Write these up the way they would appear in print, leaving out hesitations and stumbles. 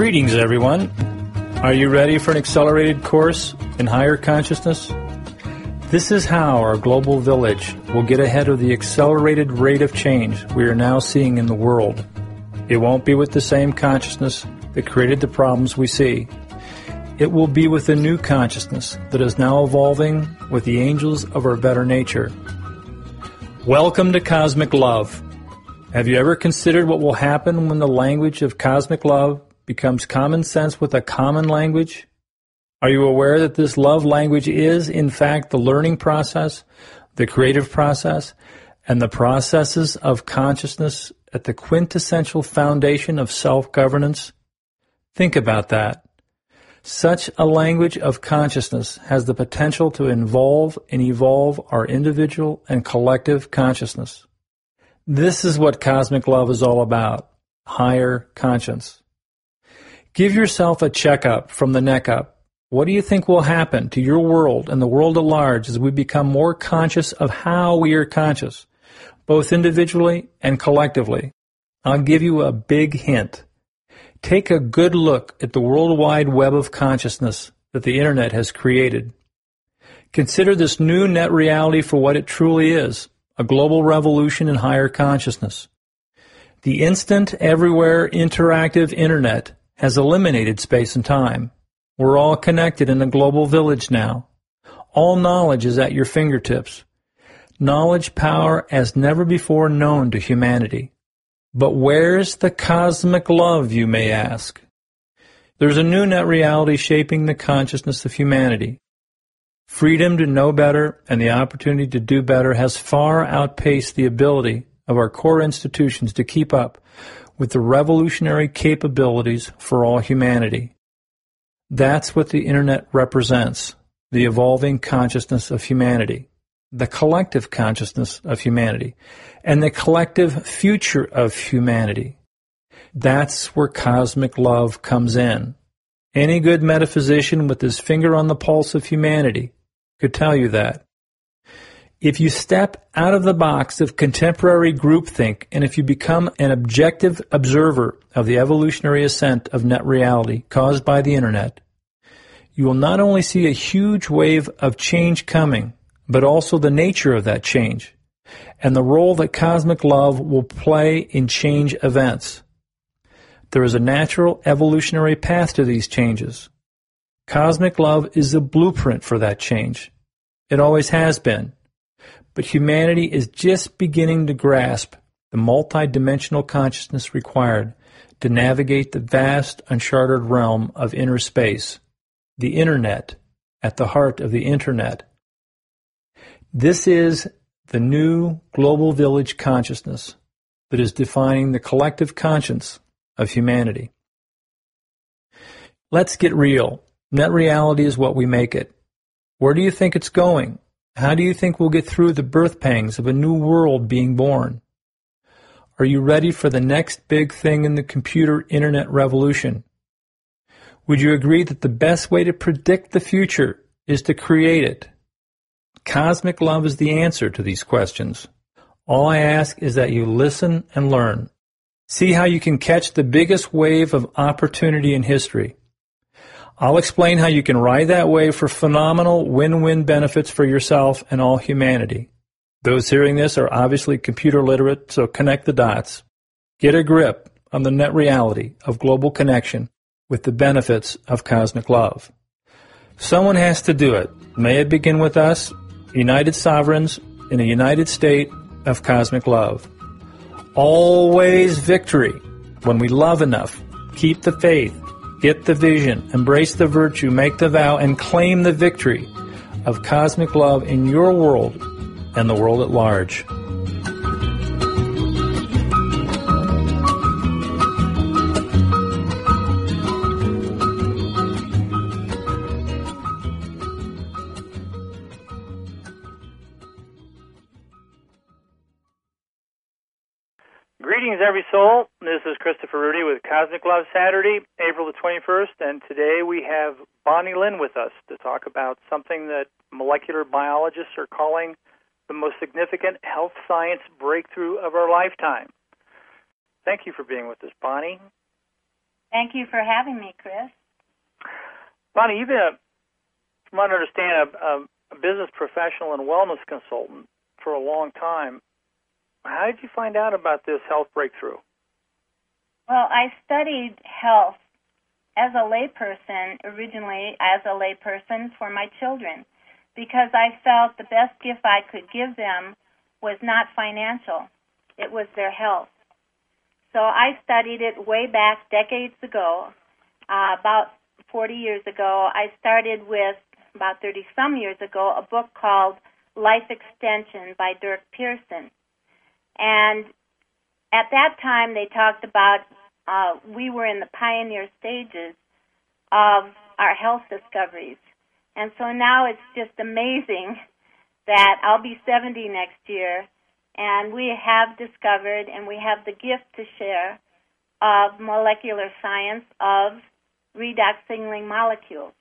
Greetings, everyone. Are you ready for an accelerated course in higher consciousness? This is how our global village will get ahead of the accelerated rate of change we are now seeing in the world. It won't be with the same consciousness that created the problems we see. It will be with a new consciousness that is now evolving with the angels of our better nature. Welcome to Cosmic Love. Have you ever considered what will happen when the language of cosmic love becomes common sense with a common language? Are you aware that this love language is, in fact, the learning process, the creative process, and the processes of consciousness at the quintessential foundation of self-governance? Think about that. Such a language of consciousness has the potential to involve and evolve our individual and collective consciousness. This is what cosmic love is all about, higher conscience. Give yourself a checkup from the neck up. What do you think will happen to your world and the world at large as we become more conscious of how we are conscious, both individually and collectively? I'll give you a big hint. Take a good look at the worldwide web of consciousness that the Internet has created. Consider this new net reality for what it truly is, a global revolution in higher consciousness. The instant, everywhere, interactive Internet has eliminated space and time. We're all connected in a global village now. All knowledge is at your fingertips. Knowledge power as never before known to humanity. But where's the cosmic love, you may ask? There's a new net reality shaping the consciousness of humanity. Freedom to know better and the opportunity to do better has far outpaced the ability of our core institutions to keep up with the revolutionary capabilities for all humanity. That's what the Internet represents, the evolving consciousness of humanity, the collective consciousness of humanity, and the collective future of humanity. That's where cosmic love comes in. Any good metaphysician with his finger on the pulse of humanity could tell you that. If you step out of the box of contemporary groupthink and if you become an objective observer of the evolutionary ascent of net reality caused by the Internet, you will not only see a huge wave of change coming, but also the nature of that change and the role that cosmic love will play in change events. There is a natural evolutionary path to these changes. Cosmic love is the blueprint for that change. It always has been. But humanity is just beginning to grasp the multidimensional consciousness required to navigate the vast, uncharted realm of inner space, the Internet, at the heart of the Internet. This is the new global village consciousness that is defining the collective conscience of humanity. Let's get real. Net reality is what we make it. Where do you think it's going? How do you think we'll get through the birth pangs of a new world being born? Are you ready for the next big thing in the computer Internet revolution? Would you agree that the best way to predict the future is to create it? Cosmic love is the answer to these questions. All I ask is that you listen and learn. See how you can catch the biggest wave of opportunity in history. I'll explain how you can ride that wave for phenomenal win-win benefits for yourself and all humanity. Those hearing this are obviously computer literate, so connect the dots. Get a grip on the net reality of global connection with the benefits of cosmic love. Someone has to do it. May it begin with us, united sovereigns in a united state of cosmic love. Always victory. When we love enough, keep the faith, get the vision, embrace the virtue, make the vow, and claim the victory of cosmic love in your world and the world at large. Greetings, every soul. This is Christopher Rudy with Cosmic Love Saturday, April the 21st, and today we have Bonnie Lynn with us to talk about something that molecular biologists are calling the most significant health science breakthrough of our lifetime. Thank you for being with us, Bonnie. Thank you for having me, Chris. Bonnie, you've been, from what I understand, a business professional and wellness consultant for a long time. How did you find out about this health breakthrough? Well, I studied health as a layperson, originally as a layperson for my children, because I felt the best gift I could give them was not financial. It was their health. So I studied it way back decades ago. About 40 years ago, I started with, about 30-some years ago, a book called Life Extension by Dirk Pearson. And at that time, they talked about we were in the pioneer stages of our health discoveries. And so now it's just amazing that I'll be 70 next year, and we have discovered and we have the gift to share of molecular science of redox signaling molecules.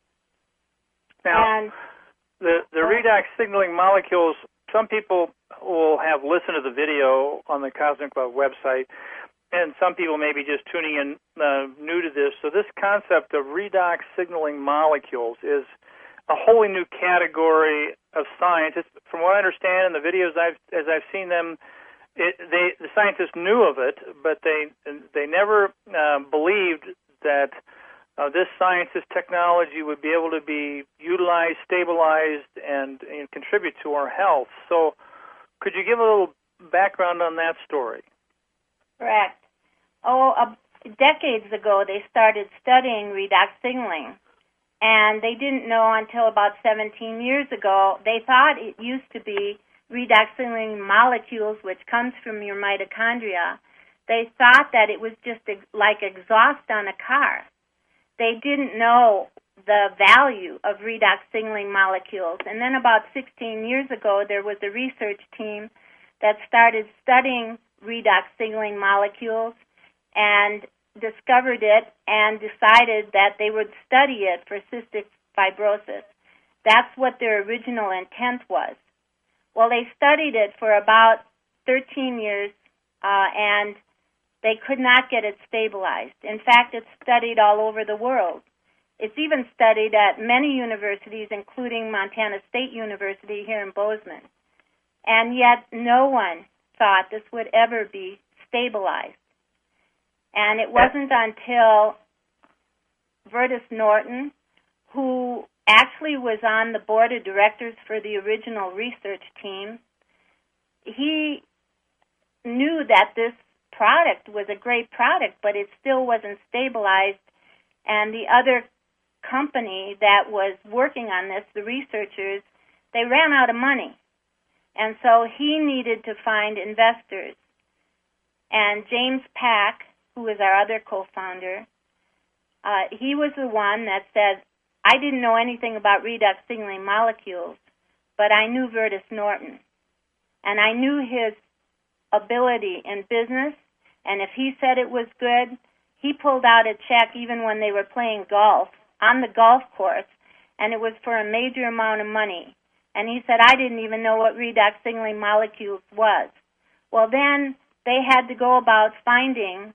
Now, the redox signaling molecules, some people will have listened to the video on the Cosmic Love website, and some people may be just tuning in new to this. So this concept of redox signaling molecules is a wholly new category of science. It's, from what I understand in the videos as I've seen them, the scientists knew of it, but they never believed that this science, this technology would be able to be utilized, stabilized, and contribute to our health. So could you give a little background on that story? Correct. Decades ago, they started studying redox signaling, and they didn't know until about 17 years ago. They thought it used to be redox signaling molecules, which comes from your mitochondria. They thought that it was just like exhaust on a car. They didn't know the value of redox signaling molecules. And then about 16 years ago, there was a research team that started studying redox signaling molecules and discovered it and decided that they would study it for cystic fibrosis. That's what their original intent was. Well, they studied it for about 13 years, and they could not get it stabilized. In fact, it's studied all over the world. It's even studied at many universities, including Montana State University here in Bozeman. And yet no one thought this would ever be stabilized. And it wasn't until Vertus Norton, who actually was on the board of directors for the original research team, he knew that this product was a great product, but it still wasn't stabilized. And the other company that was working on this, the researchers, they ran out of money. And so he needed to find investors. And James Pack, who is our other co-founder, he was the one that said, I didn't know anything about redox signaling molecules, but I knew Vertus Norton. And I knew his ability in business, and if he said it was good, he pulled out a check even when they were playing golf on the golf course, and it was for a major amount of money. And he said, I didn't even know what redox signaling molecules was. Well, then they had to go about finding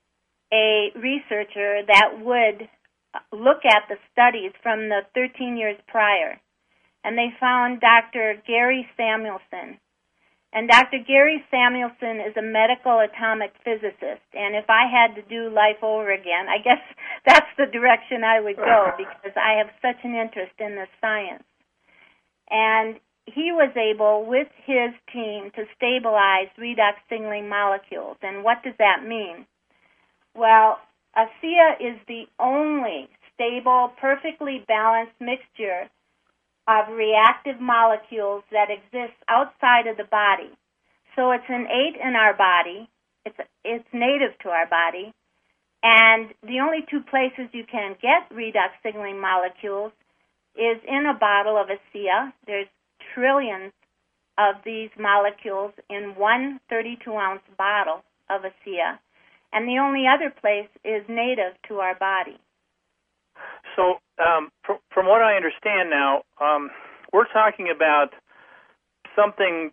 a researcher that would look at the studies from the 13 years prior. And they found Dr. Gary Samuelson. And Dr. Gary Samuelson is a medical atomic physicist. And if I had to do life over again, I guess that's the direction I would go, because I have such an interest in this science. And he was able, with his team, to stabilize redox signaling molecules. And what does that mean? Well, ASEA is the only stable, perfectly balanced mixture of reactive molecules that exists outside of the body. So it's innate in our body. It's native to our body. And the only two places you can get redox signaling molecules is in a bottle of ASEA. There's trillions of these molecules in one 32-ounce bottle of ASEA. And the only other place is native to our body. So from what I understand now, we're talking about something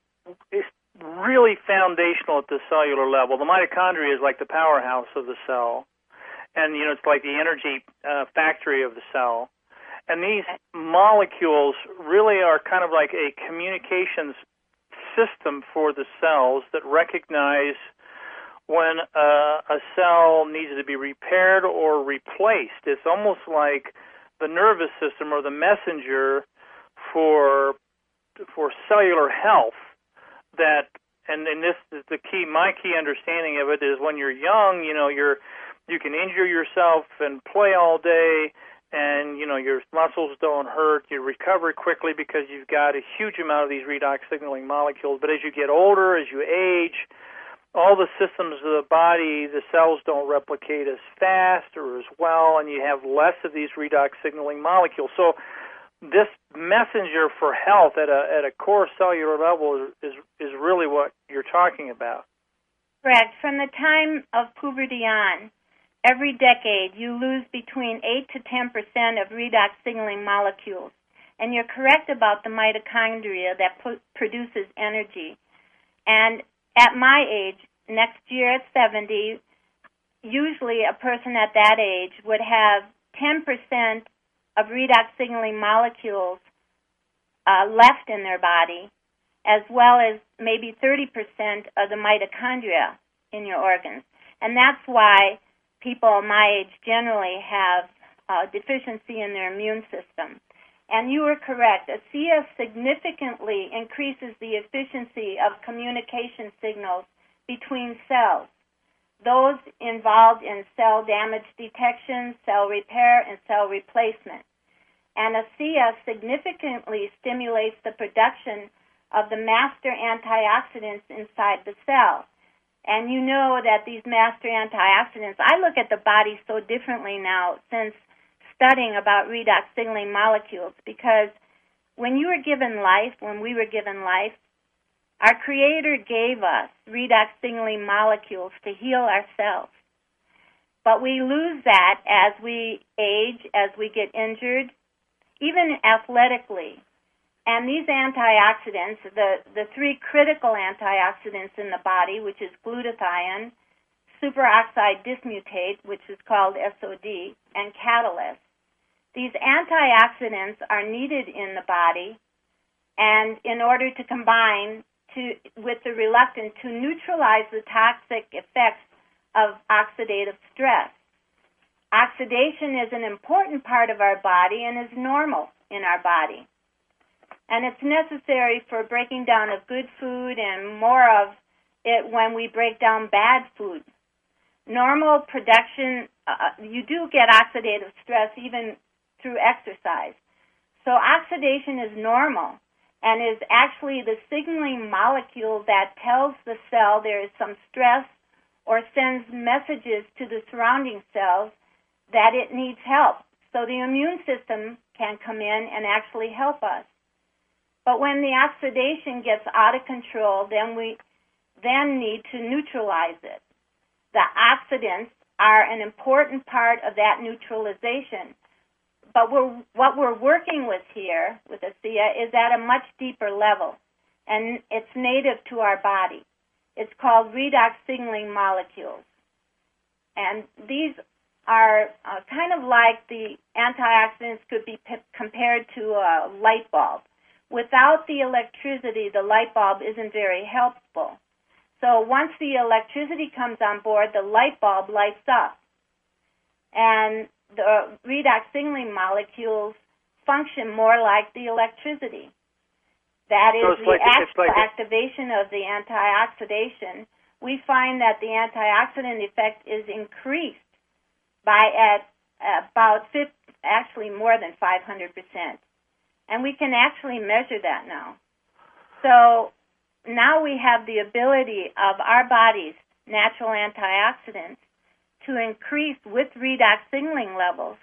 really foundational at the cellular level. The mitochondria is like the powerhouse of the cell. and it's like the energy factory of the cell. And these molecules really are kind of like a communications system for the cells that recognize when a cell needs to be repaired or replaced. It's almost like the nervous system or the messenger for cellular health. That and this is the key. My key understanding of it is when you're young, you can injure yourself and play all day, and your muscles don't hurt. You recover quickly because you've got a huge amount of these redox signaling molecules. But as you get older, as you age, all the systems of the body, the cells don't replicate as fast or as well, and you have less of these redox signaling molecules. So this messenger for health at a core cellular level is really what you're talking about. Correct. From the time of puberty on, every decade you lose between 8 to 10% of redox signaling molecules. And you're correct about the mitochondria that produces energy. And at my age, next year at 70, usually a person at that age would have 10% of redox signaling molecules left in their body, as well as maybe 30% of the mitochondria in your organs. And that's why people my age generally have deficiency in their immune system. And you were correct. ASEA significantly increases the efficiency of communication signals between cells, those involved in cell damage detection, cell repair, and cell replacement. And ASEA significantly stimulates the production of the master antioxidants inside the cell. And you know that these master antioxidants, I look at the body so differently now since studying about redox signaling molecules, because when we were given life, our Creator gave us redox signaling molecules to heal ourselves. But we lose that as we age, as we get injured, even athletically. And these antioxidants, the three critical antioxidants in the body, which is glutathione, superoxide dismutate, which is called SOD, and catalyst. These antioxidants are needed in the body, and in order to combine with the reluctant to neutralize the toxic effects of oxidative stress. Oxidation is an important part of our body and is normal in our body. And it's necessary for breaking down of good food and more of it when we break down bad food. Normal production, you do get oxidative stress even through exercise. So oxidation is normal and is actually the signaling molecule that tells the cell there is some stress or sends messages to the surrounding cells that it needs help. So the immune system can come in and actually help us. But when the oxidation gets out of control, then we need to neutralize it. The oxidants are an important part of that neutralization. But what we're working with here, with ASEA, is at a much deeper level, and it's native to our body. It's called redox signaling molecules. And these are kind of like the antioxidants could be compared to a light bulb. Without the electricity, the light bulb isn't very helpful. So once the electricity comes on board, the light bulb lights up. And the redox signaling molecules function more like the electricity. That is the actual activation of the antioxidation. We find that the antioxidant effect is increased by about more than 500%. And we can actually measure that now. So now we have the ability of our body's natural antioxidants to increase with redox signaling levels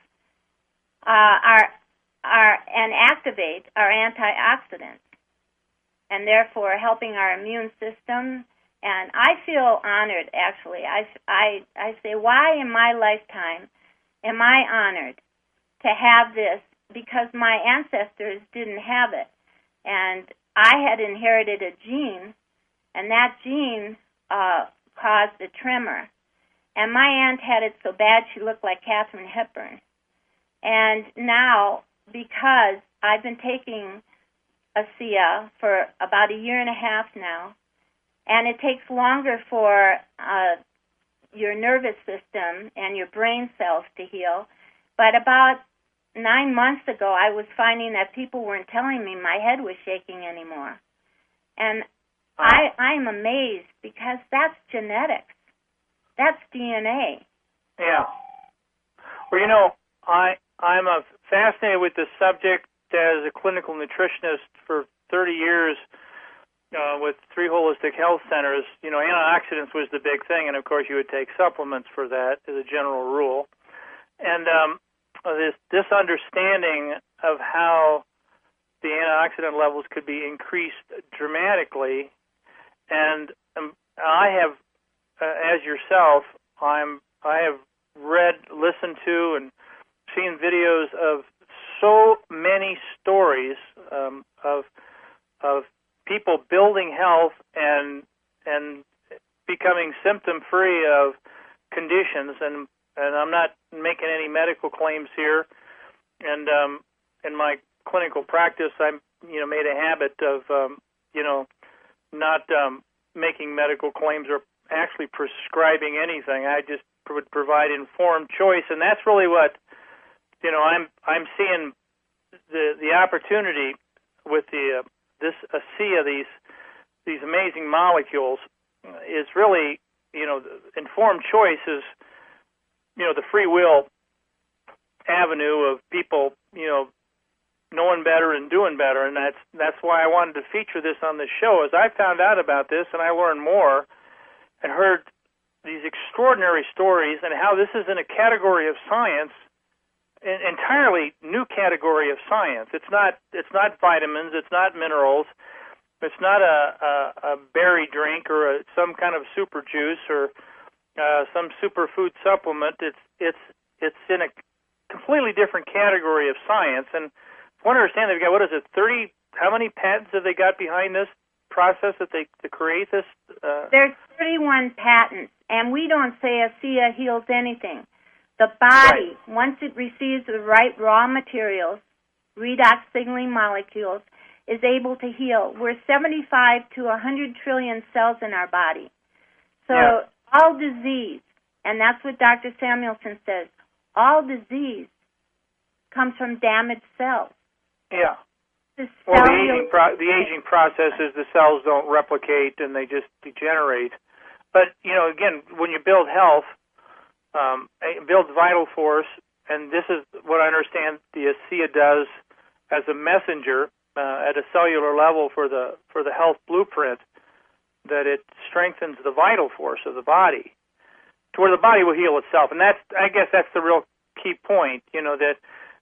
and activate our antioxidants, and therefore helping our immune system. And I feel honored, actually. I say, why in my lifetime am I honored to have this? Because my ancestors didn't have it. And I had inherited a gene, and that gene caused a tremor. And my aunt had it so bad she looked like Katharine Hepburn. And now, because I've been taking ASEA for about a year and a half now, and it takes longer for your nervous system and your brain cells to heal, but about 9 months ago, I was finding that people weren't telling me my head was shaking anymore. And I'm amazed because that's genetics. That's DNA. Yeah. Well, I'm fascinated with this subject as a clinical nutritionist for 30 years with 3 holistic health centers. Antioxidants was the big thing, and of course you would take supplements for that as a general rule. And this understanding of how the antioxidant levels could be increased dramatically, and I have, as yourself, I have read, listened to, and seen videos of so many stories of people building health and becoming symptom-free of conditions, and I'm not making any medical claims here. And in my clinical practice, I made a habit of not making medical claims or actually prescribing anything. I just would provide informed choice, and that's really what I'm seeing the opportunity with this ASEA, these amazing molecules, is really informed choice is the free will avenue of people knowing better and doing better, and that's why I wanted to feature this on the show. As I found out about this and I learned more and heard these extraordinary stories and how this is in a category of science, an entirely new category of science. It's not vitamins, it's not minerals, it's not a berry drink or some kind of super juice or some superfood supplement. It's in a completely different category of science. And I want to understand, they've got, 30, how many patents have they got behind this process to create this? There's 31 patents, and we don't say ASEA heals anything. The body, right, once it receives the right raw materials, redox signaling molecules, is able to heal. We're 75 to 100 trillion cells in our body. So all disease, and that's what Dr. Samuelson says, all disease comes from damaged cells. Yeah. The aging process is the cells don't replicate and they just degenerate. But, again, when you build health, it builds vital force, and this is what I understand the ASEA does as a messenger at a cellular level for the health blueprint, that it strengthens the vital force of the body to where the body will heal itself. And I guess that's the real key point, that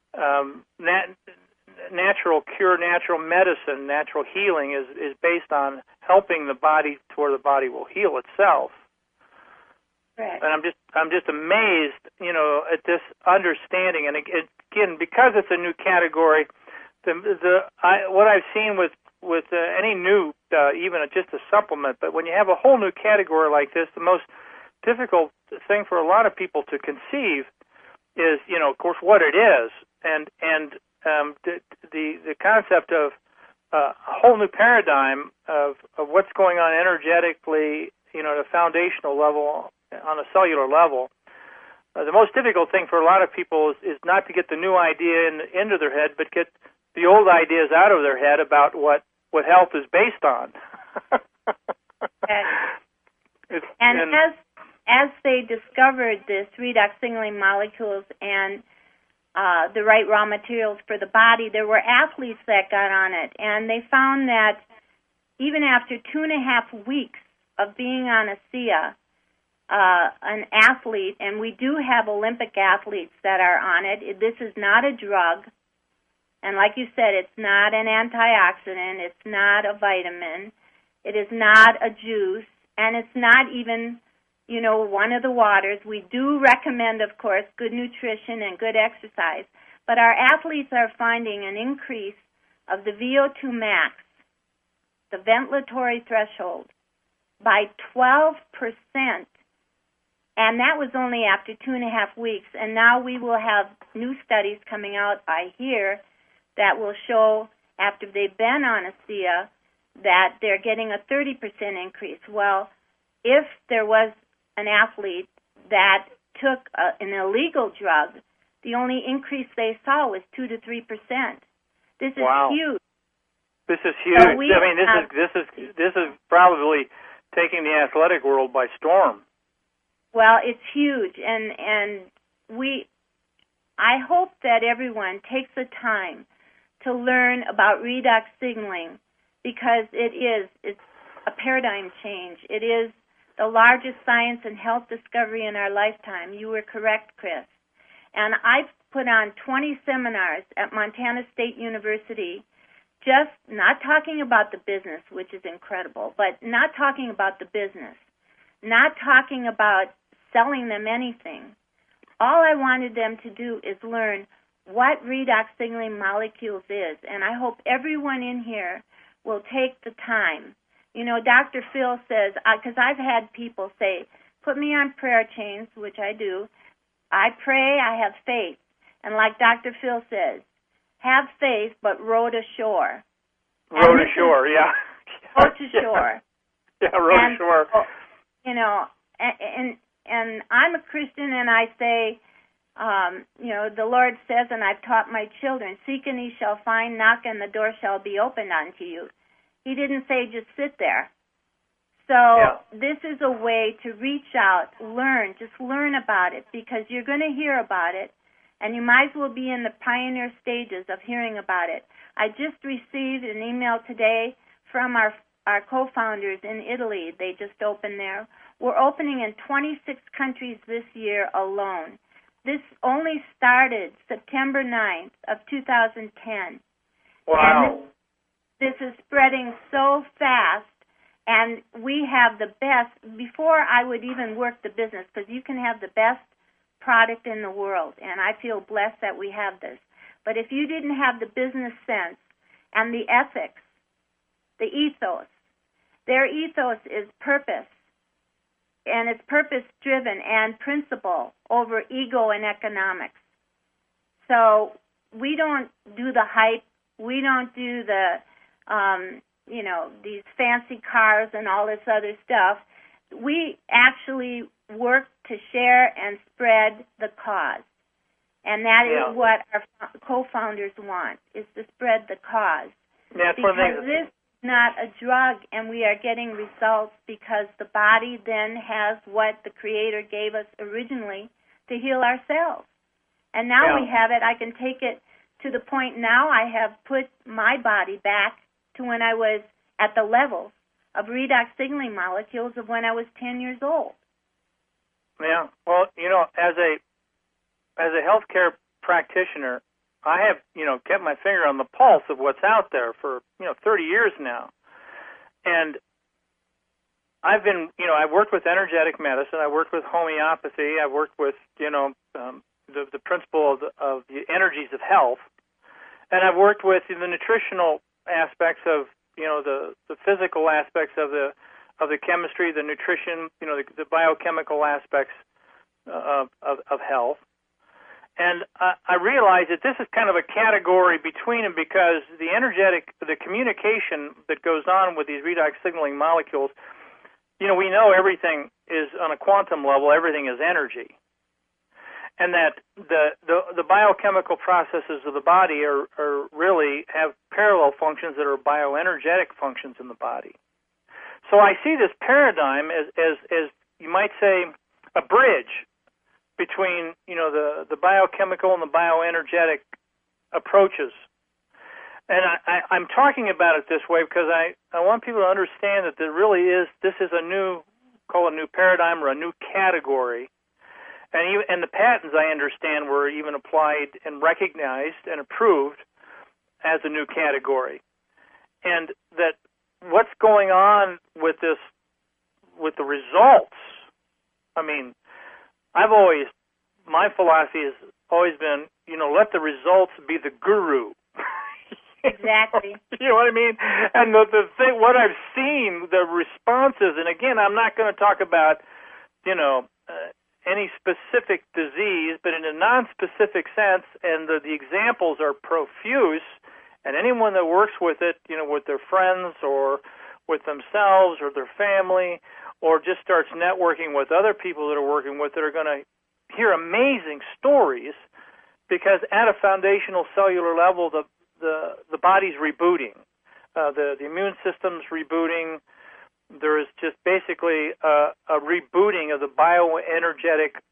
natural cure, natural medicine, natural healing is based on helping the body to where the body will heal itself. Right. And I'm just amazed, at this understanding. And again, because it's a new category, what I've seen with any new, even just a supplement, but when you have a whole new category like this, the most difficult thing for a lot of people to conceive is, of course, what it is, and the concept of a whole new paradigm of what's going on energetically, at a foundational level, on a cellular level. The most difficult thing for a lot of people is not to get the new idea into their head, but get the old ideas out of their head about what health is based on. And as they discovered this redox signaling molecules and the right raw materials for the body, there were athletes that got on it, and they found that even after 2.5 weeks of being on ASEA, an athlete, and we do have Olympic athletes that are on it. This is not a drug, and like you said, it's not an antioxidant, it's not a vitamin, it is not a juice, and it's not even, one of the waters. We do recommend, of course, good nutrition and good exercise, but our athletes are finding an increase of the VO2 max, the ventilatory threshold, by 12%. And that was only after 2.5 weeks. And now we will have new studies coming out, I hear, that will show after they've been on ASEA that they're getting a 30% increase. Well, if there was an athlete that took an illegal drug, the only increase they saw was 2 to 3%. This is huge. This is huge. So I mean, this is probably taking the athletic world by storm. Well, it's huge, and I hope that everyone takes the time to learn about redox signaling, because it's a paradigm change. It is the largest science and health discovery in our lifetime. You were correct, Chris. And I've put on 20 seminars at Montana State University, just not talking about the business, which is incredible, but not talking about the business, not talking about selling them anything. All I wanted them to do is learn what redox signaling molecules is, and I hope everyone in here will take the time. You know, Dr. Phil says, because I've had people say, put me on prayer chains, which I do. I pray, I have faith. And like Dr. Phil says, have faith, but row to shore. Row to shore, yeah. Row to shore. Yeah, row to shore. You know, and I'm a Christian, and I say, you know, the Lord says, and I've taught my children, seek and ye shall find, knock and the door shall be opened unto you. He didn't say just sit there. So This is a way to reach out, just learn about it, because you're going to hear about it, and you might as well be in the pioneer stages of hearing about it. I just received an email today from our co-founders in Italy. They just opened there. We're opening in 26 countries this year alone. This only started September 9th of 2010. Wow. And this is spreading so fast, and we have the best, before I would even work the business, because you can have the best product in the world, and I feel blessed that we have this. But if you didn't have the business sense and the ethics, the ethos, their ethos is purpose, and it's purpose-driven and principle over ego and economics. So we don't do the hype. We don't do the, you know, these fancy cars and all this other stuff. We actually work to share and spread the cause. And that is what our co-founders want, is to spread the cause. Yeah, because this is not a drug, and we are getting results because the body then has what the Creator gave us originally to heal ourselves. And now we have it. I can take it to the point now I have put my body back to when I was at the levels of redox signaling molecules of when I was 10 years old. Yeah. Well, you know, as a healthcare practitioner, I have, you know, kept my finger on the pulse of what's out there for, 30 years now. And I've been, I worked with energetic medicine. I worked with homeopathy. I worked with, the principle of the energies of health. And I've worked with the nutritional aspects of, the physical aspects of the chemistry, the nutrition, the biochemical aspects of health. And I realize that this is kind of a category between them because the communication that goes on with these redox signaling molecules, we know everything is on a quantum level, everything is energy. And that the biochemical processes of the body are really have parallel functions that are bioenergetic functions in the body. So I see this paradigm as you might say, a bridge between, the biochemical and the bioenergetic approaches. And I'm talking about it this way because I want people to understand that this is a new paradigm or a new category. And the patents, I understand, were even applied and recognized and approved as a new category. And that what's going on with this, with the results, my philosophy has always been, let the results be the guru. Exactly. You know what I mean? And the thing, what I've seen, the responses, and again, I'm not going to talk about, any specific disease, but in a non-specific sense, and the examples are profuse, and anyone that works with it, with their friends or with themselves or their family, or just starts networking with other people that are working with it, are going to hear amazing stories, because at a foundational cellular level, the body's rebooting. The immune system's rebooting. There is just basically a rebooting of the bioenergetic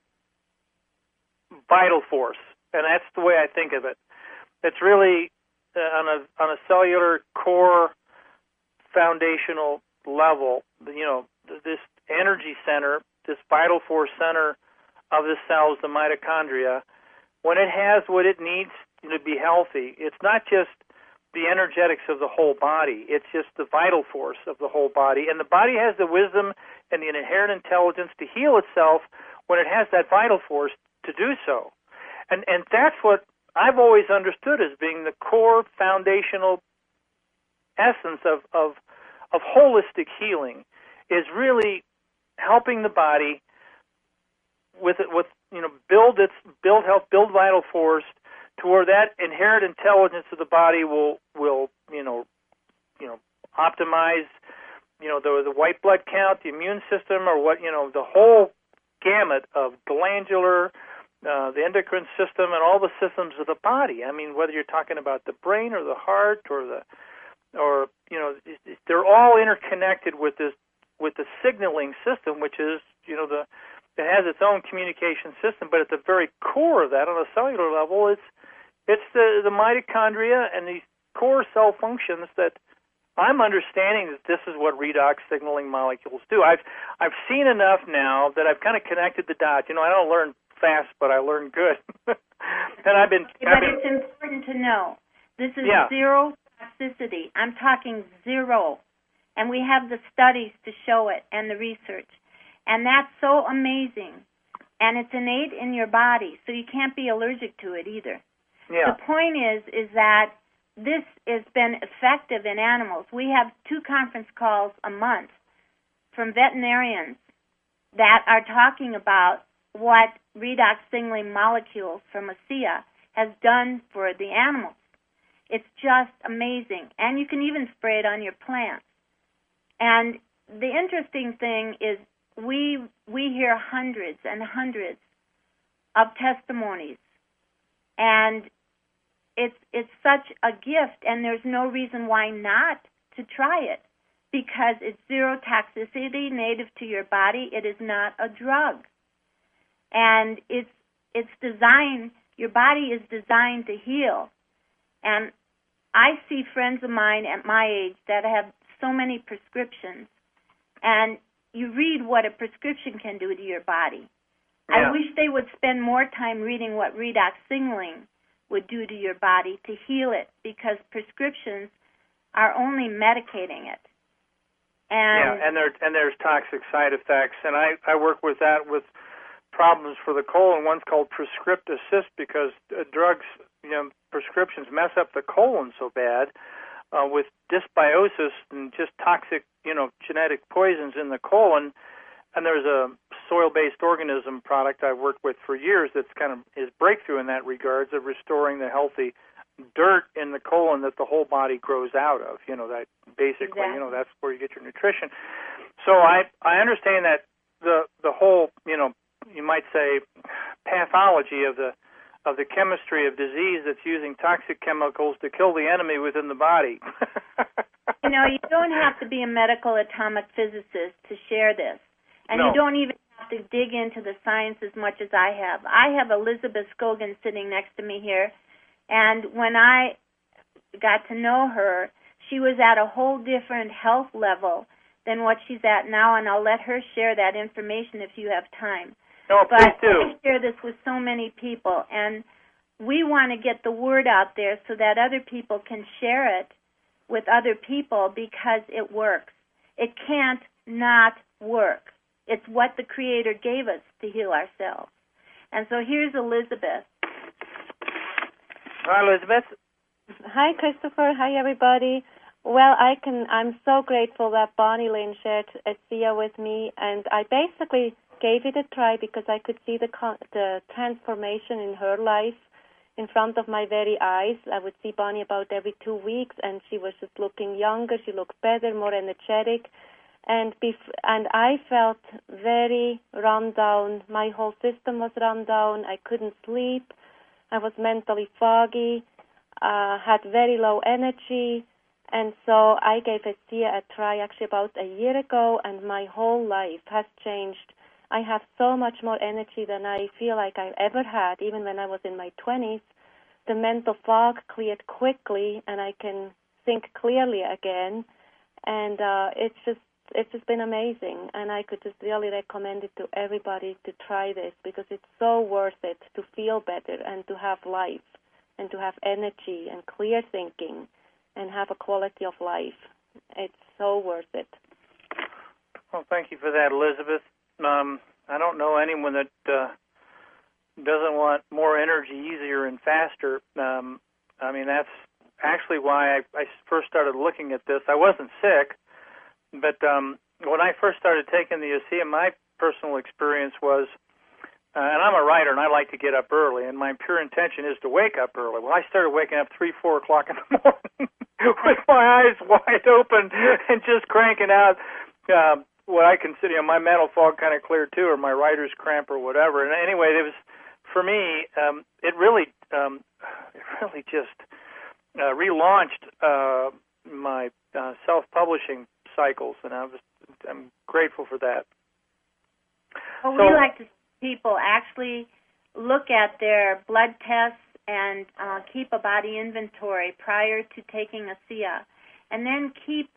vital force, and that's the way I think of it. It's really on a cellular core foundational level. This energy center, this vital force center of the cells, the mitochondria, when it has what it needs to be healthy, it's not just the energetics of the whole body. It's just the vital force of the whole body. And the body has the wisdom and the inherent intelligence to heal itself when it has that vital force to do so. And that's what I've always understood as being the core foundational essence of holistic healing, is really helping the body build health, build vital force, to where that inherent intelligence of the body will optimize, the white blood count, the immune system, or the whole gamut of glandular, the endocrine system, and all the systems of the body. I mean, whether you're talking about the brain or the heart or they're all interconnected with the signaling system, which is, it has its own communication system, but at the very core of that, on a cellular level, it's the mitochondria and these core cell functions that I'm understanding that this is what redox signaling molecules do. I've seen enough now that I've kind of connected the dots. I don't learn fast, but I learn good. But it's important to know this is zero toxicity. I'm talking zero, and we have the studies to show it and the research. And that's so amazing. And it's innate in your body, so you can't be allergic to it either. Yeah. The point is that this has been effective in animals. We have 2 conference calls a month from veterinarians that are talking about what redox signaling molecules from ASEA has done for the animals. It's just amazing. And you can even spray it on your plants. And the interesting thing is we hear hundreds and hundreds of testimonies, and it's such a gift, and there's no reason why not to try it, because it's zero toxicity, native to your body. It is not a drug, and it's designed. Your body is designed to heal, and I see friends of mine at my age that have so many prescriptions, and you read what a prescription can do to your body. Yeah. I wish they would spend more time reading what redox signaling would do to your body to heal it, because prescriptions are only medicating it. And there's toxic side effects, and I work with that with problems for the colon. One's called Prescript Assist, because drugs, prescriptions mess up the colon so bad with dysbiosis and just toxic, genetic poisons in the colon. And there's a soil-based organism product I've worked with for years that's kind of is breakthrough in that regards of restoring the healthy dirt in the colon that the whole body grows out of. That basically, exactly. That's where you get your nutrition. So I understand that the whole, you might say, pathology of the chemistry of disease that's using toxic chemicals to kill the enemy within the body. You don't have to be a medical atomic physicist to share this. And No. You don't even have to dig into the science as much as I have. I have Elizabeth Skogan sitting next to me here, and when I got to know her, she was at a whole different health level than what she's at now, and I'll let her share that information if you have time. No, But please do. I share this with so many people, and we want to get the word out there so that other people can share it with other people, because it works. It can't not work. It's what the Creator gave us to heal ourselves. And so here's Elizabeth. Hi, Elizabeth. Hi, Christopher. Hi, everybody. Well, I'm so grateful that Bonnie Lynn shared ASEA with me, and I basically gave it a try because I could see the transformation in her life in front of my very eyes. I would see Bonnie about every 2 weeks, and she was just looking younger. She looked better, more energetic. And I felt very run down. My whole system was run down. I couldn't sleep. I was mentally foggy, had very low energy. And so I gave ASEA a try actually about a year ago, and my whole life has changed. I have so much more energy than I feel like I ever had, even when I was in my 20s. The mental fog cleared quickly, and I can think clearly again. And it's just been amazing, and I could just really recommend it to everybody to try this because it's so worth it to feel better and to have life and to have energy and clear thinking and have a quality of life. It's so worth it. Well, thank you for that, Elizabeth. I don't know anyone that doesn't want more energy easier and faster. I mean, that's actually why I first started looking at this. I wasn't sick, but when I first started taking the ASEA, my personal experience was, and I'm a writer, and I like to get up early, and my pure intention is to wake up early. Well, I started waking up 3, 4 o'clock in the morning with my eyes wide open and just cranking out what I consider, my mental fog kind of cleared too, or my writer's cramp or whatever. And anyway, it was, for me, it really just relaunched my self-publishing cycles, and I'm grateful for that. Well, we like to see people actually look at their blood tests and keep a body inventory prior to taking ASEA, and then keep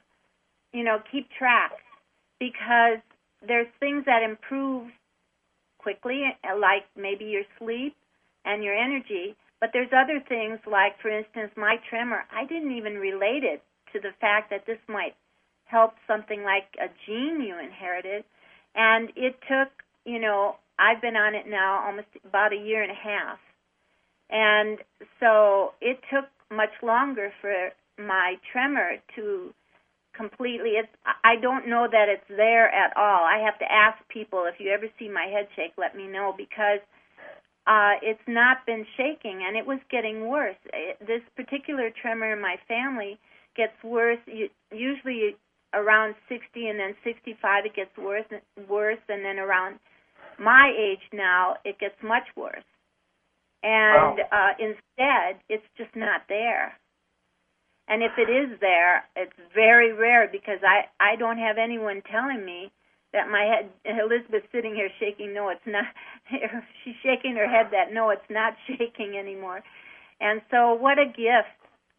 track, because there's things that improve quickly, like maybe your sleep and your energy, but there's other things like, for instance, my tremor. I didn't even relate it to the fact that this might help something like a gene you inherited, and it took, I've been on it now almost about a year and a half, and so it took much longer for my tremor to completely, I don't know that it's there at all. I have to ask people, if you ever see my head shake, let me know, because it's not been shaking, and it was getting worse. This particular tremor in my family gets worse, usually around 60, and then 65 it gets worse, and then around my age now it gets much worse. And instead, it's just not there. And if it is there, it's very rare, because I don't have anyone telling me that my head, Elizabeth's sitting here shaking, no, it's not. She's shaking her head that, no, it's not shaking anymore. And so what a gift.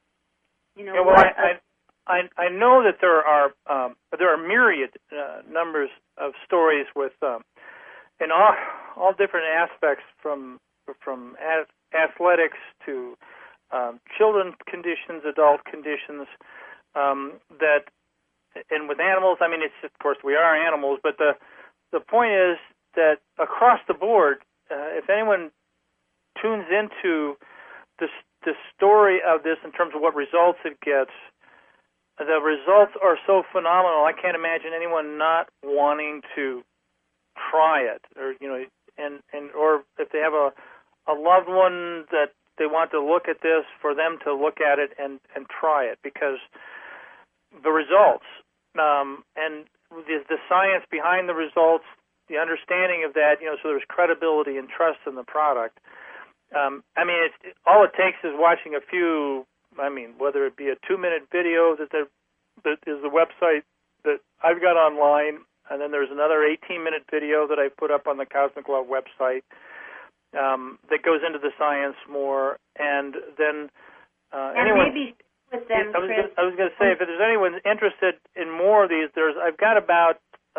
I know that there are myriad numbers of stories with in all different aspects, from athletics to children's conditions, adult conditions, that, and with animals, I mean, it's, of course, we are animals, but the point is that across the board, if anyone tunes into the story of this in terms of what results it gets, the results are so phenomenal. I can't imagine anyone not wanting to try it, or or if they have a loved one that they want to look at this, for them to look at it and try it, because the results and the science behind the results, the understanding of that, so there's credibility and trust in the product. I mean, all it takes is watching a few. I mean, whether it be a 2-minute video that is the website that I've got online, and then there's another 18-minute video that I put up on the Cosmic Love website that goes into the science more, and then anyone. Maybe with them, Chris. I was going to say, if there's anyone interested in more of these, I've got about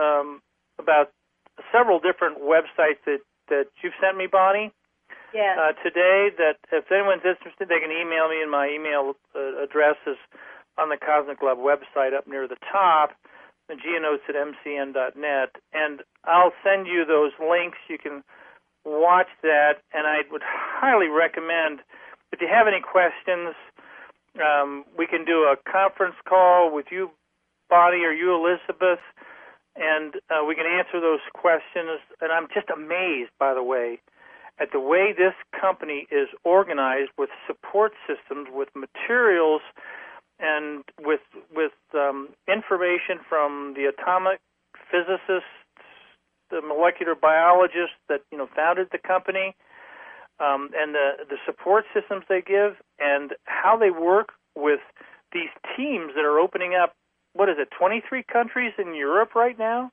several different websites that you've sent me, Bonnie. Yes. Today, that if anyone's interested, they can email me, and my email address is on the Cosmic Love website up near the top, geonotes@mcn.net, and I'll send you those links. You can watch that, and I would highly recommend, if you have any questions, we can do a conference call with you, Bonnie, or you, Elizabeth, and we can answer those questions. And I'm just amazed, by the way, at the way this company is organized with support systems, with materials, and with information from the atomic physicists, the molecular biologists that founded the company, and the support systems they give, and how they work with these teams that are opening up. What is it? 23 countries in Europe right now.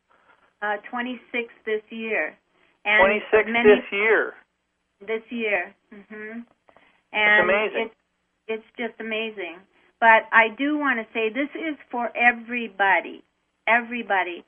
26 this year. And 26 this year. This year. And it's amazing. It's just amazing. But I do want to say this is for everybody. Everybody.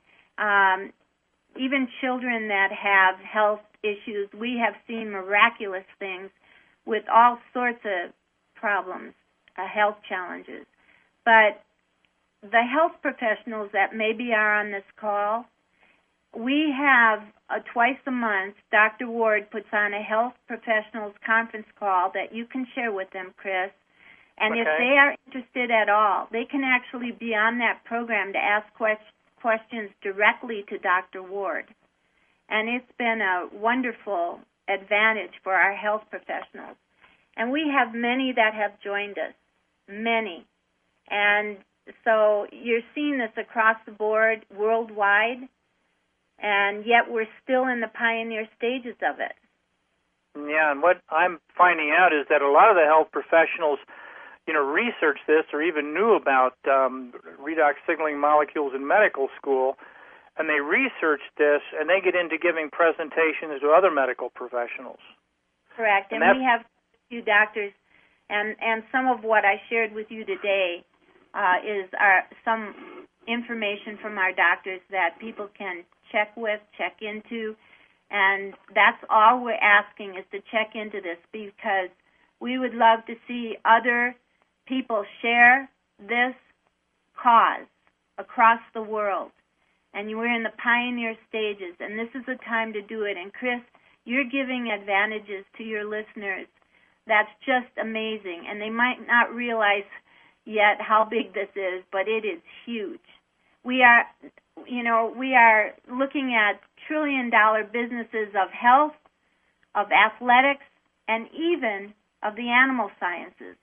Even children that have health issues, we have seen miraculous things with all sorts of problems, health challenges. But the health professionals that maybe are on this call, we have twice a month, Dr. Ward puts on a health professionals conference call that you can share with them, Chris. And if they are interested at all, they can actually be on that program to ask questions directly to Dr. Ward. And it's been a wonderful advantage for our health professionals. And we have many that have joined us, many. And so you're seeing this across the board worldwide, and yet we're still in the pioneer stages of it. Yeah, and what I'm finding out is that a lot of the health professionals researched this or even knew about redox signaling molecules in medical school, and they researched this, and they get into giving presentations to other medical professionals. Correct, and we have a few doctors, and some of what I shared with you today is some information from our doctors that people can check into, and that's all we're asking is to check into this, because we would love to see other people share this cause across the world. And we're in the pioneer stages, and this is the time to do it. And Chris, you're giving advantages to your listeners. That's just amazing. And they might not realize yet how big this is, but it is huge. We are looking at trillion-dollar businesses of health, of athletics, and even of the animal sciences.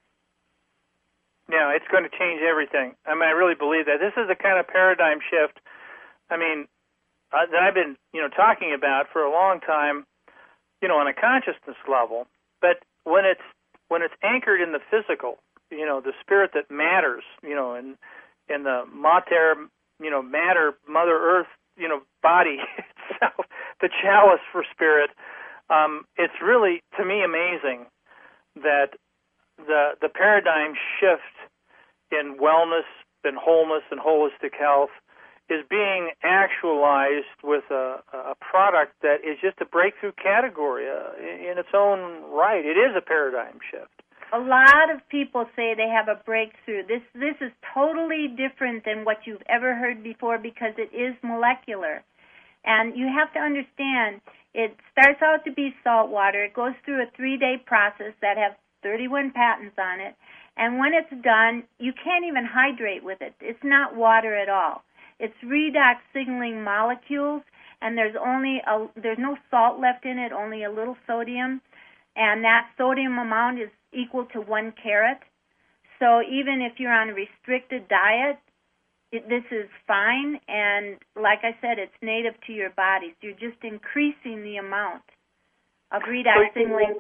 Yeah, it's going to change everything. I mean, I really believe that. This is the kind of paradigm shift, that I've been, talking about for a long time, on a consciousness level. But when it's anchored in the physical, the spirit that matters, in the matter, Mother Earth, body itself, the chalice for spirit, it's really, to me, amazing that the paradigm shift in wellness and wholeness and holistic health is being actualized with a product that is just a breakthrough category in its own right. It is a paradigm shift. A lot of people say they have a breakthrough. This is totally different than what you've ever heard before because it is molecular. And you have to understand, it starts out to be salt water. It goes through a 3-day process that has 31 patents on it. And when it's done, you can't even hydrate with it. It's not water at all. It's redox signaling molecules, and there's no salt left in it, only a little sodium. And that sodium amount is equal to 1 carat. So even if you're on a restricted diet, this is fine. And like I said, it's native to your body. So you're just increasing the amount of redox signaling.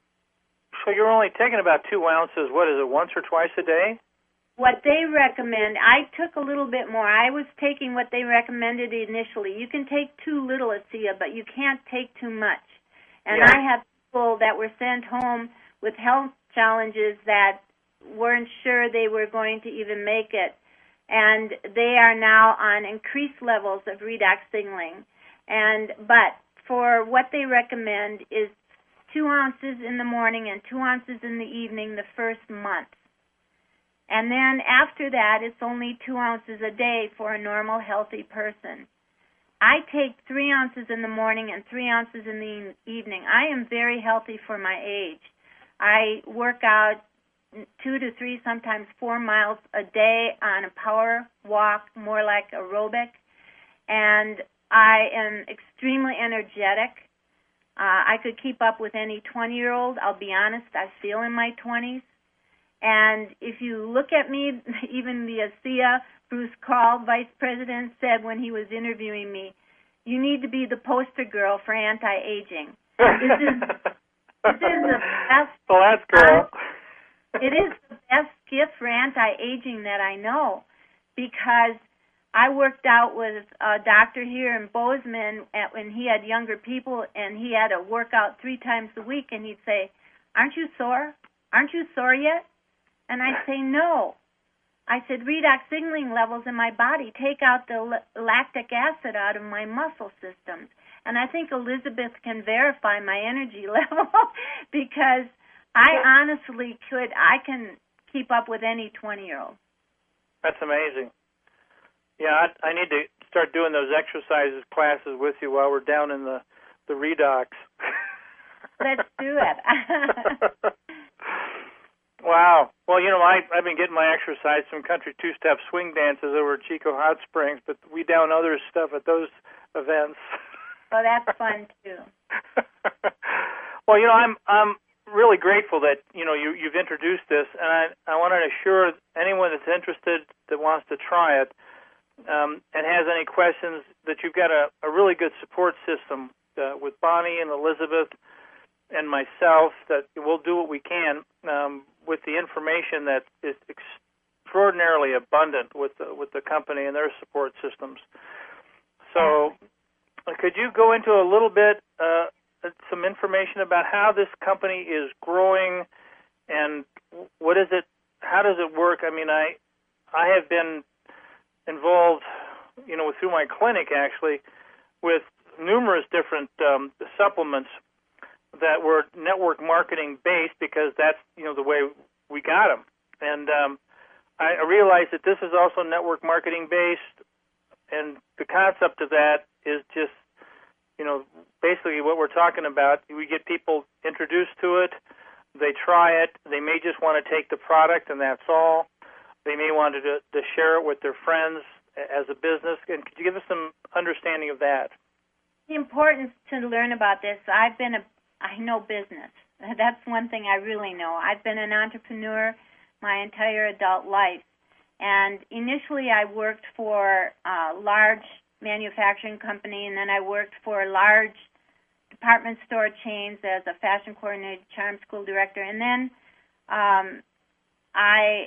So you're only taking about 2 ounces, what is it, once or twice a day? What they recommend, I took a little bit more. I was taking what they recommended initially. You can take too little, Acia, but you can't take too much. And yeah. I have people that were sent home with health challenges that weren't sure they were going to even make it. And they are now on increased levels of redox signaling. But for what they recommend is 2 ounces in the morning and 2 ounces in the evening the first month. And then after that, it's only 2 ounces a day for a normal, healthy person. I take 3 ounces in the morning and 3 ounces in the evening. I am very healthy for my age. I work out 2 to 3, sometimes 4 miles a day on a power walk, more like aerobic. and I am extremely energetic. I could keep up with any 20-year-old. I'll be honest, I feel in my 20s. And if you look at me, even the ASEA, Bruce Carl, Vice President, said when he was interviewing me, you need to be the poster girl for anti-aging. This is the best. Well, that's cool. It is the best gift for anti-aging that I know, because I worked out with a doctor here in Bozeman when he had younger people, and he had to work out 3 times a week, and he'd say, aren't you sore? Aren't you sore yet? And I'd say, no. I said, redox signaling levels in my body take out the lactic acid out of my muscle systems. And I think Elizabeth can verify my energy level because I honestly I can keep up with any 20-year-old. That's amazing. Yeah, I need to start doing those exercises classes with you while we're down in the redox. Let's do it. Wow. Well, I've been getting my exercise from country two-step swing dances over at Chico Hot Springs, but we down other stuff at those events. Well, that's fun too. Well, I'm really grateful that you've introduced this, and I want to assure anyone that's interested that wants to try it and has any questions that you've got a really good support system with Bonnie and Elizabeth and myself, that we'll do what we can with the information that is extraordinarily abundant with the company and their support systems. So could you go into a little bit some information about how this company is growing and what is it? How does it work? I mean, I have been involved, through my clinic actually, with numerous different supplements that were network marketing based, because that's the way we got them. And I realized that this is also network marketing based, and the concept of that is just basically what we're talking about. We get people introduced to it, they try it, they may just want to take the product and that's all. They may want to share it with their friends as a business. And could you give us some understanding of that? The importance to learn about this, I know business. That's one thing I really know. I've been an entrepreneur my entire adult life. And initially I worked for a large manufacturing company, and then I worked for large department store chains as a fashion coordinator, charm school director. And then I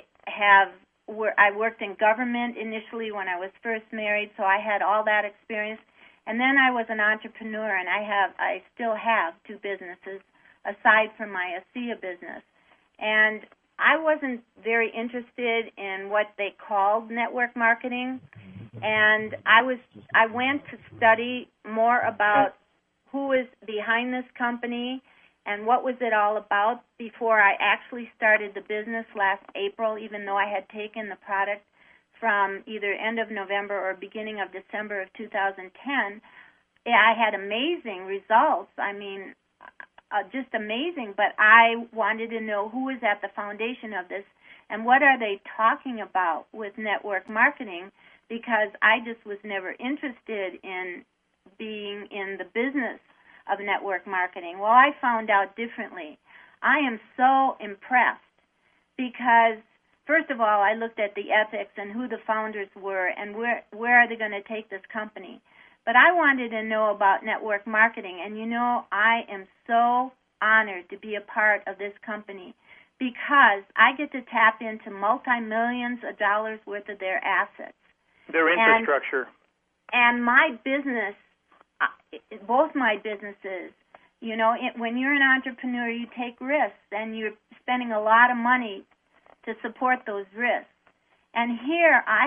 worked in government initially when I was first married, so I had all that experience. And then I was an entrepreneur, and I still have 2 businesses aside from my ASEA business. And I wasn't very interested in what they called network marketing, and I went to study more about who was behind this company and what was it all about before I actually started the business last April, even though I had taken the product from either end of November or beginning of December of 2010. I had amazing results. I mean, just amazing, but I wanted to know who is at the foundation of this and what are they talking about with network marketing, because I just was never interested in being in the business of network marketing. Well, I found out differently. I am so impressed because, first of all, I looked at the ethics and who the founders were and where are they going to take this company. But I wanted to know about network marketing, and I am so honored to be a part of this company because I get to tap into multi-millions of dollars worth of their assets. Their infrastructure. And my business, both my businesses, when you're an entrepreneur, you take risks, and you're spending a lot of money to support those risks. And here I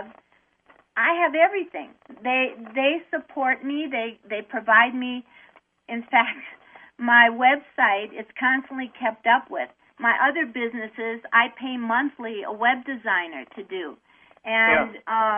have everything. They support me. They provide me. In fact, my website is constantly kept up with. My other businesses, I pay monthly a web designer to do. And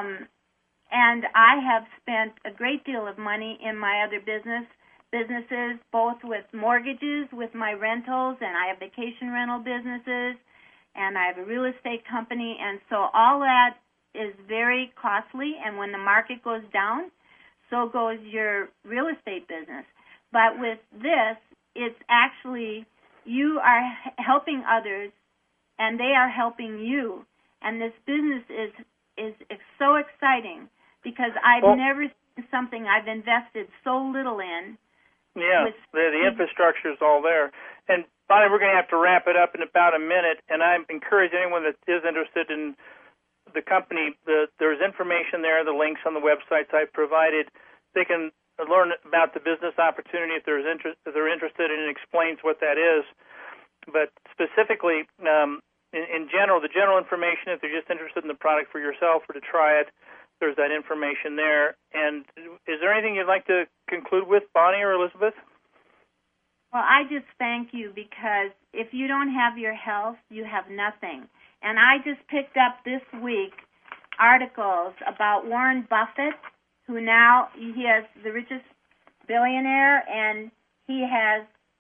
and I have spent a great deal of money in my other businesses, both with mortgages, with my rentals, and I have vacation rental businesses, and I have a real estate company, and so all that is very costly, and when the market goes down, so goes your real estate business. But with this, it's actually you are helping others, and they are helping you. And this business is so exciting because I've never seen something I've invested so little in. Yeah, the infrastructure is all there. And Bonnie, we're going to have to wrap it up in about a minute, and I encourage anyone that is interested in the company, there's information there, the links on the websites I've provided. They can learn about the business opportunity if they're interested, and it explains what that is. But specifically, in general, the general information, if they're just interested in the product for yourself or to try it, there's that information there. And is there anything you'd like to conclude with, Bonnie or Elizabeth? Well, I just thank you, because if you don't have your health, you have nothing. And I just picked up this week articles about Warren Buffett, who now he has the richest billionaire, and he has,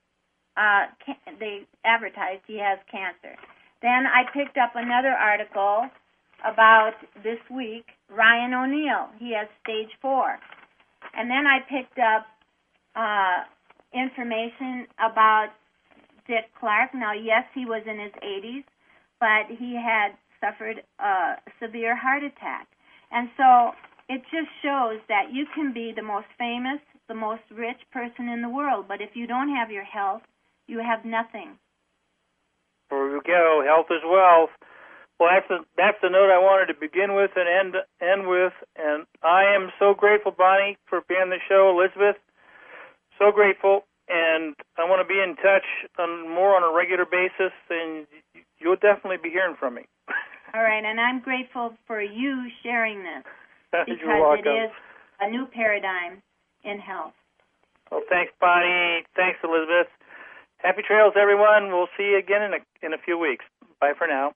they advertised he has cancer. Then I picked up another article about this week, Ryan O'Neal. He has stage 4. And then I picked up information about Dick Clark. Now, yes, he was in his 80s, but he had suffered a severe heart attack. And so it just shows that you can be the most famous, the most rich person in the world, but if you don't have your health, you have nothing. There we go. Health is wealth. Well, that's the note I wanted to begin with and end with. And I am so grateful, Bonnie, for being on the show. Elizabeth, so grateful. And I want to be in touch more on a regular basis, and you'll definitely be hearing from me. All right, and I'm grateful for you sharing this, because You're welcome. it is a new paradigm in health. Well, thanks, Bonnie. Thanks, Elizabeth. Happy trails, everyone. We'll see you again in a few weeks. Bye for now.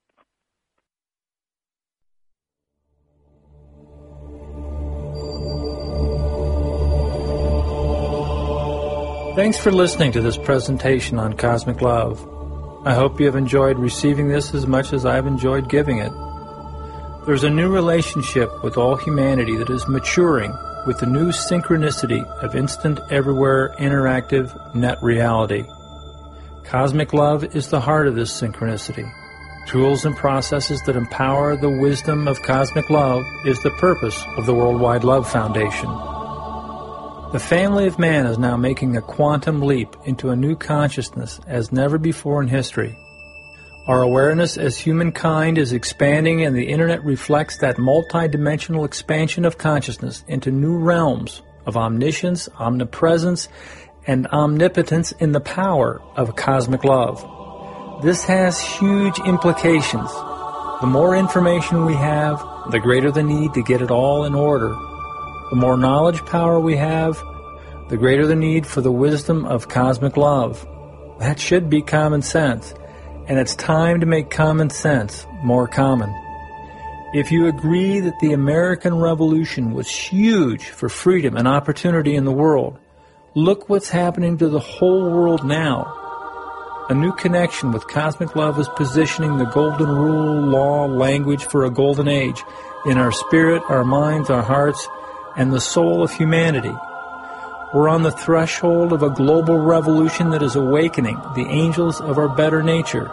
Thanks for listening to this presentation on Cosmic Love. I hope you have enjoyed receiving this as much as I've enjoyed giving it. There's a new relationship with all humanity that is maturing with the new synchronicity of instant, everywhere, interactive net reality. Cosmic Love is the heart of this synchronicity. Tools and processes that empower the wisdom of Cosmic Love is the purpose of the Worldwide Love Foundation. The family of man is now making a quantum leap into a new consciousness as never before in history. Our awareness as humankind is expanding, and the Internet reflects that multidimensional expansion of consciousness into new realms of omniscience, omnipresence, and omnipotence in the power of cosmic love. This has huge implications. The more information we have, the greater the need to get it all in order. The more knowledge power we have, the greater the need for the wisdom of cosmic love. That should be common sense, and it's time to make common sense more common. If you agree that the American Revolution was huge for freedom and opportunity in the world, look what's happening to the whole world now. A new connection with cosmic love is positioning the golden rule, law, language for a golden age in our spirit, our minds, our hearts, and the soul of humanity. We're on the threshold of a global revolution that is awakening the angels of our better nature.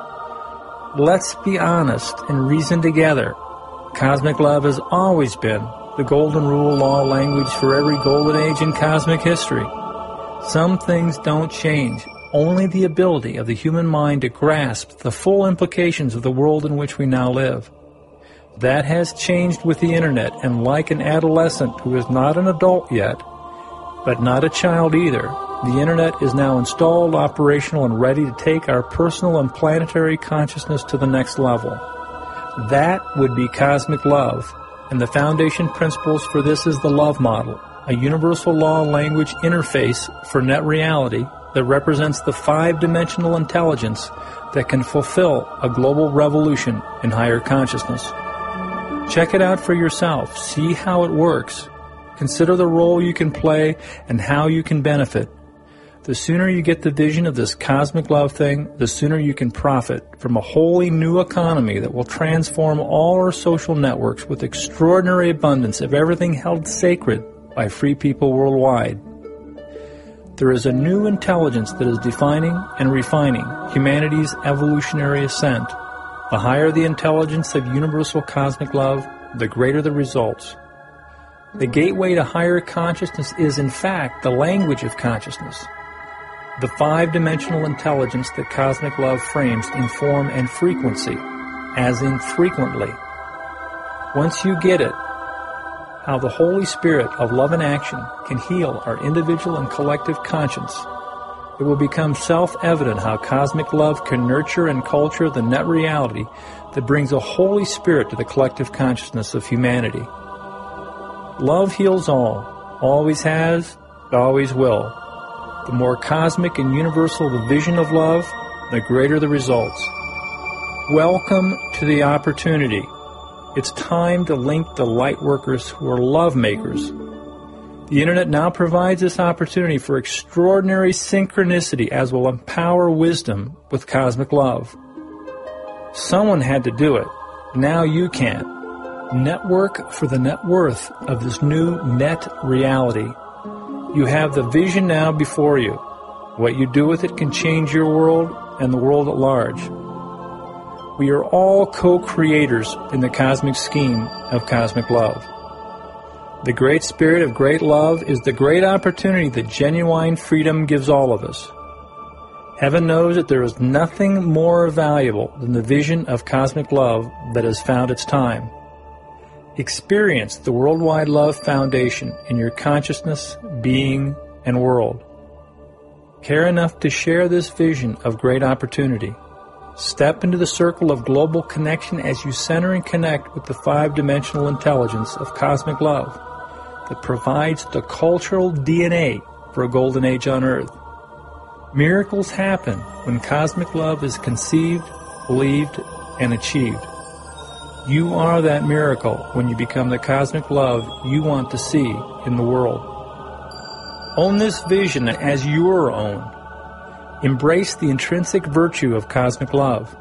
Let's be honest and reason together. Cosmic love has always been the golden rule, law, language for every golden age in cosmic history. Some things don't change, only the ability of the human mind to grasp the full implications of the world in which we now live. That has changed with the Internet, and like an adolescent who is not an adult yet, but not a child either, the Internet is now installed, operational, and ready to take our personal and planetary consciousness to the next level. That would be cosmic love, and the foundation principles for this is the love model, a universal law language interface for net reality that represents the 5-dimensional intelligence that can fulfill a global revolution in higher consciousness. Check it out for yourself. See how it works. Consider the role you can play and how you can benefit. The sooner you get the vision of this cosmic love thing, the sooner you can profit from a wholly new economy that will transform all our social networks with extraordinary abundance of everything held sacred by free people worldwide. There is a new intelligence that is defining and refining humanity's evolutionary ascent. The higher the intelligence of universal cosmic love, the greater the results. The gateway to higher consciousness is, in fact, the language of consciousness. The five-dimensional intelligence that cosmic love frames in form and frequency, as in frequently. Once you get it, how the Holy Spirit of love and action can heal our individual and collective conscience, it will become self-evident how cosmic love can nurture and culture the net reality that brings a Holy Spirit to the collective consciousness of humanity. Love heals all, always has, always will. The more cosmic and universal the vision of love, the greater the results. Welcome to the opportunity. It's time to link the light workers who are love makers. The Internet now provides this opportunity for extraordinary synchronicity as will empower wisdom with cosmic love. Someone had to do it. Now you can. Network for the net worth of this new net reality. You have the vision now before you. What you do with it can change your world and the world at large. We are all co-creators in the cosmic scheme of cosmic love. The great spirit of great love is the great opportunity that genuine freedom gives all of us. Heaven knows that there is nothing more valuable than the vision of cosmic love that has found its time. Experience the Worldwide Love Foundation in your consciousness, being, and world. Care enough to share this vision of great opportunity. Step into the circle of global connection as you center and connect with the five-dimensional intelligence of cosmic love that provides the cultural DNA for a golden age on Earth. Miracles happen when cosmic love is conceived, believed, and achieved. You are that miracle when you become the cosmic love you want to see in the world. Own this vision as your own. Embrace the intrinsic virtue of cosmic love.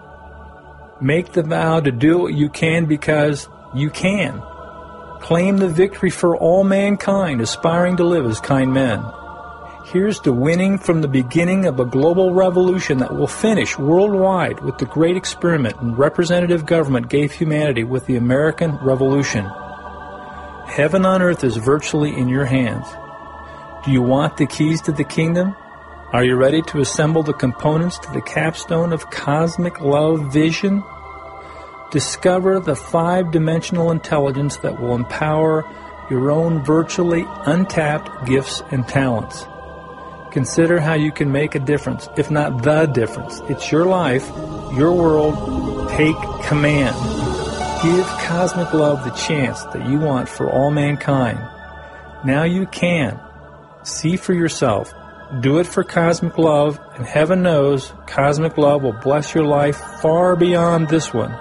Make the vow to do what you can because you can. Claim the victory for all mankind aspiring to live as kind men. Here's to winning from the beginning of a global revolution that will finish worldwide with the great experiment and representative government gave humanity with the American Revolution. Heaven on earth is virtually in your hands. Do you want the keys to the kingdom? Are you ready to assemble the components to the capstone of cosmic love vision? Discover the five-dimensional intelligence that will empower your own virtually untapped gifts and talents. Consider how you can make a difference, if not the difference. It's your life, your world. Take command. Give cosmic love the chance that you want for all mankind. Now you can. See for yourself. Do it for cosmic love, and heaven knows cosmic love will bless your life far beyond this one.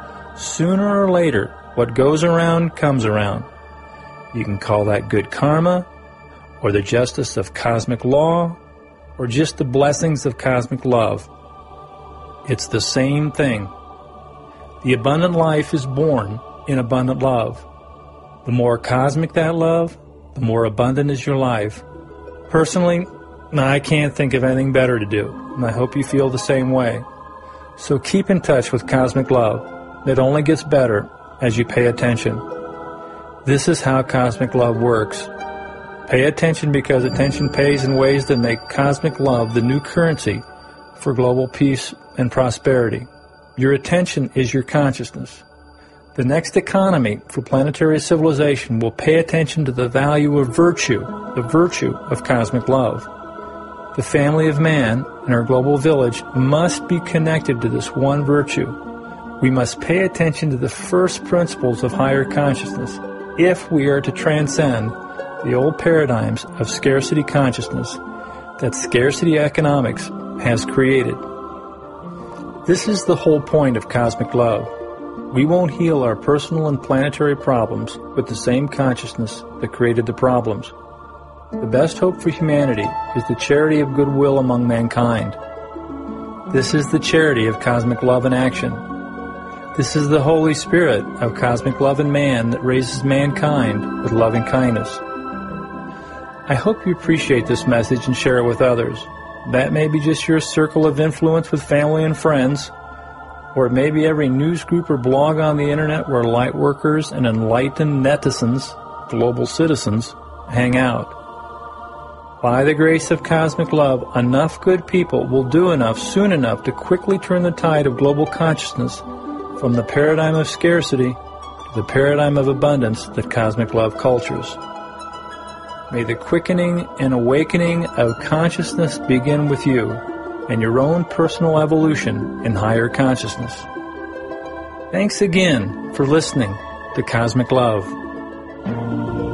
Sooner or later, what goes around comes around. You can call that good karma, or the justice of cosmic law, or just the blessings of cosmic love. It's the same thing. The abundant life is born in abundant love. The more cosmic that love, the more abundant is your life. Personally, I can't think of anything better to do, and I hope you feel the same way. So keep in touch with cosmic love. It only gets better as you pay attention. This is how cosmic love works. Pay attention because attention pays in ways that make cosmic love the new currency for global peace and prosperity. Your attention is your consciousness. The next economy for planetary civilization will pay attention to the value of virtue, the virtue of cosmic love. The family of man and our global village must be connected to this one virtue. We must pay attention to the first principles of higher consciousness if we are to transcend the old paradigms of scarcity consciousness that scarcity economics has created. This is the whole point of cosmic love. We won't heal our personal and planetary problems with the same consciousness that created the problems. The best hope for humanity is the charity of goodwill among mankind. This is the charity of cosmic love in action. This is the Holy Spirit of cosmic love in man that raises mankind with loving kindness. I hope you appreciate this message and share it with others. That may be just your circle of influence with family and friends, or it may be every news group or blog on the internet where light workers and enlightened netizens, global citizens, hang out. By the grace of cosmic love, enough good people will do enough soon enough to quickly turn the tide of global consciousness from the paradigm of scarcity to the paradigm of abundance that cosmic love cultures. May the quickening and awakening of consciousness begin with you and your own personal evolution in higher consciousness. Thanks again for listening to Cosmic Love.